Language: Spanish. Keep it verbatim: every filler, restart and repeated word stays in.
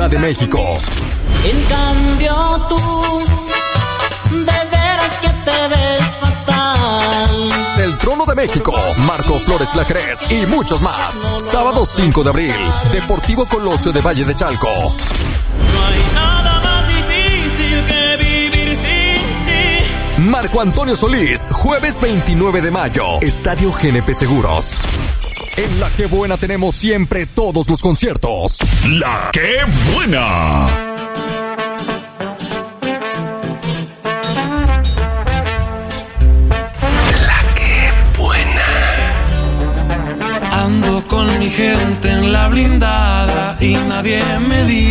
Ciudad de México. En cambio tú, de veras que te ves fatal. Del Trono de México, Marco Flores Lajerez y muchos más. Sábado cinco de abril, Deportivo Colosio de Valle de Chalco. No hay nada más difícil que vivir sin ti. Marco Antonio Solís, jueves veintinueve de mayo, Estadio G N P Seguros. En La Qué Buena tenemos siempre todos los conciertos. La Qué Buena.